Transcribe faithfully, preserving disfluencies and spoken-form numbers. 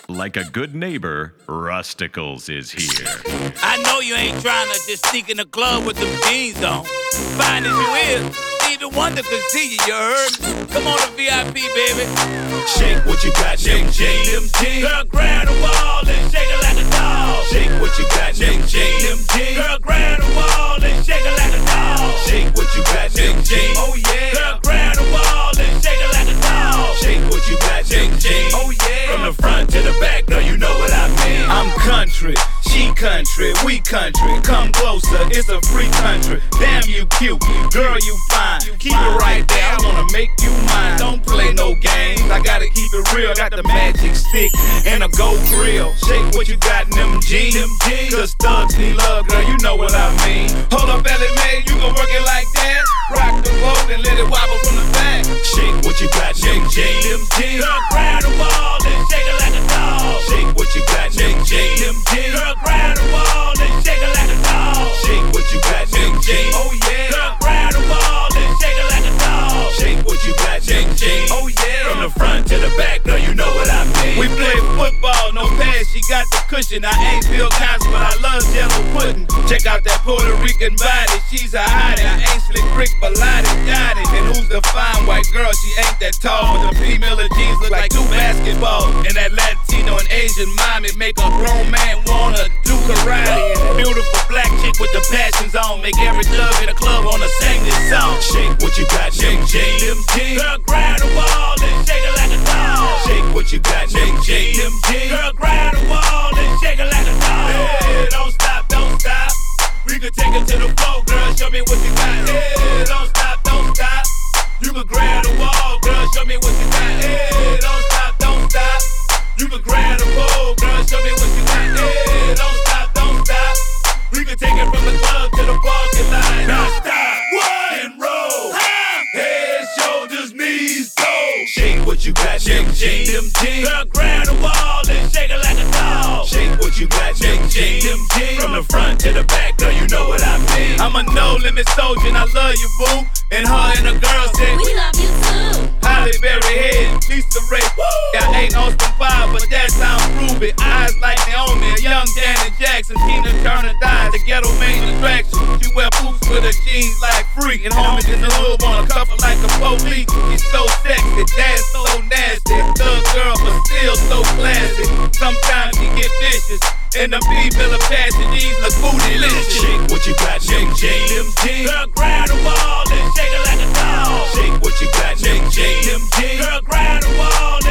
Like a good neighbor, Rusticles is here. I know you ain't trying to just sneak in the club with them jeans on. Fine as you is, Stevie Wonder could see you, you heard me? Come on to V I P, baby. Shake what you got, shake, shake them jeans. Girl, grab the wall and shake it like a dog. Shake what you got, shake, shake them jeans. Girl, grab the wall and shake it like a dog. Shake what you got, shake, shake. Oh yeah. Girl, grab the wall and shake it like a dog. Shake what you got, shake, shake. Oh yeah. From the front to the back, girl, you know what I mean. I'm country, she country, we country. Come closer, it's a free country. Damn you cute, girl you fine. Keep it right there, I wanna make you mine. Don't play no games, I gotta keep it real. Got the magic stick and a gold grill. Shake what you got in them jeans. Cause thugs need love, girl, you know what I mean. Hold up, Ellie Mae, you gon' work it like that? Rock the boat and let it wobble from the back. Shake what you got, shake, shake them jeans. Girl, grab the wall and shake it like a dog. Shake what you got, shake, shake them jeans. Girl, grab the wall and shake it like a dog. Shake what you got, shake, shake. Oh yeah. Girl, grab the wall and shake it like a dog. Shake what you got, shake, shake. Oh yeah. From the front to the back, girl, you know what I mean. We play football, no pass, she got the cushion. I ain't Bill Cosby, but I love yellow pudding. Check out that Puerto Rican body, she's a hottie. I ain't Slick Rick, but Lottie got it. And who's the fine white girl? She ain't that tall, but the female of jeans look like two basketballs. And that Latino and Asian mommy make a grown man wanna do karate. And beautiful black chick with the passions on, make every club in the club wanna sing this song. Shake what you got, shake, shake them jeans. Girl, grab the wall and shake it like a dog. Shake what you got, shake, shake them jeans. Girl, grab the wall and shake it like a dog. Hey, don't stop, don't stop. We can take it to the floor, girl, show me what you got. Hey, don't stop, don't stop. You can grab the wall, girl, show me what you got. Hey, don't stop, don't stop. You can grab the pole, girl, show me what you got. Hey, don't stop, don't stop. We can take it from the club to the parking lot. Now stop, what? And roll. Huh? Head, shoulders, knees, toes. Shake what you got, shake, shake them jeans. Girl, grab the wall and shake it like a dog. Shake what you got, shake, shake them jeans. From the front to the back, girl, you know what I mean. I'm a no-limit soldier and I love you, boo. And her and the girl said, we love you too. Holly Berry Head, Lisa Ray. Yeah, ain't Austin Five, but that sounds groovy. Eyes like Naomi, a young Janet Jackson. Tina Turner died, the ghetto main attraction. She wear boots with her jeans like free. And homies in the hood wanna cuff her like a police. She's so sexy, dance so nasty. Thug girl, but still so classy. Sometimes she get vicious. And the female Apache, these look bootylicious. Shake what you got, shake, shake them jeans. Girl, grab the wall and shake it like a dog. Shake what you got, shake, shake them jeans. Girl, grab the wall